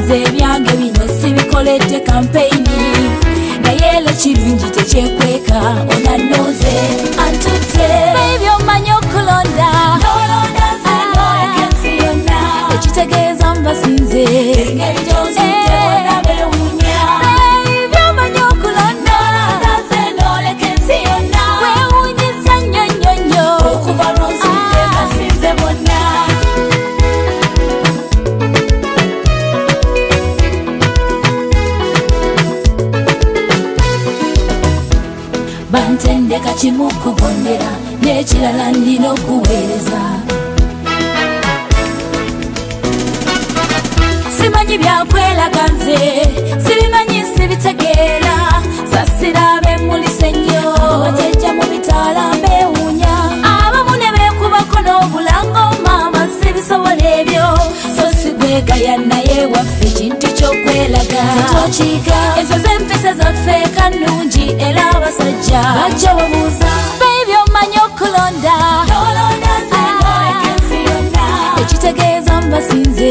nze byange bino sibikoledde kampeyini naye le kirungi tekyekweka onanoze antute baby omanyi okulonda ekitegeeza mbasinze engeri gy'ozudde bewunya baby omanyi okulonda oleka ensi yonna wewunyisa nnyo nnyo nnyo okuva lw'ozudde basinze bonna bantendeka kimu kugondera n'ekirala nnina okuweereza simanyi byakwelaga nze sibimanyi sibitegeera sasira bemmulise nnyo batejja mu bitaala mbewuunya abamu ne beekubako n'obulango maama sibisobola ebyo so sigwegaya naye waffe ekintu ky'okwelaga tokiika ezo z'empisa zaffe kannungi era abasajja bajja babuuza baby omanyi okulonda ekitegeeza mbasinze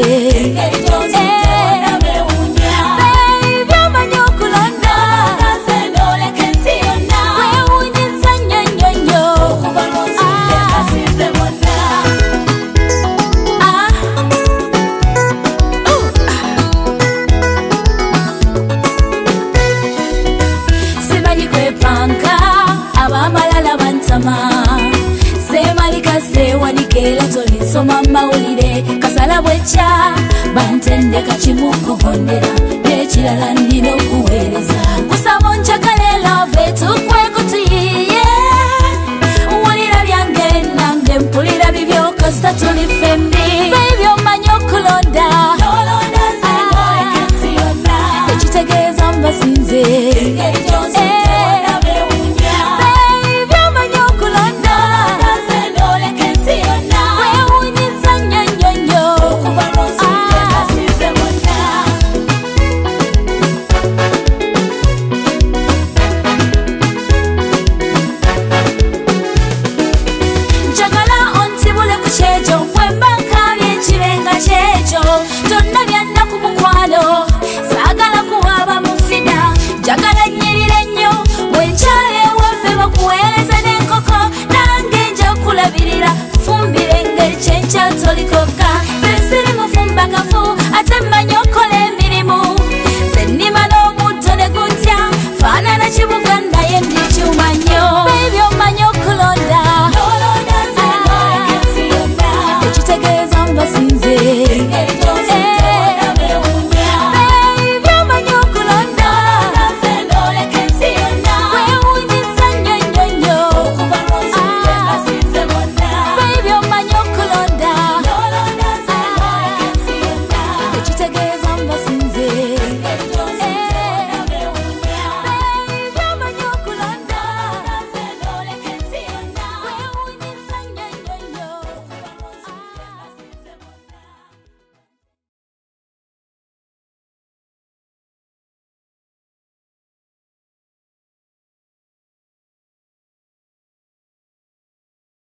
semalika sewanikera tolisoma mawulire kasala bwekya bantendeka kimu kugondera n'ekirala nnina okuweereza kusaba onjakale love tukwekutiye wulira byange nange mpulira bibyo kasita tuli fembi